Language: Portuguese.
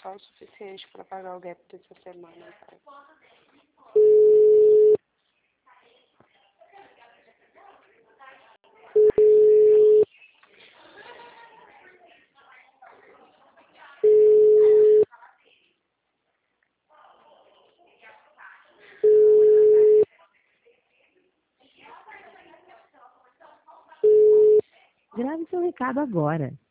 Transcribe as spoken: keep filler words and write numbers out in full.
só o suficiente para pagar o gap dessa semana, pai. Grave seu recado agora.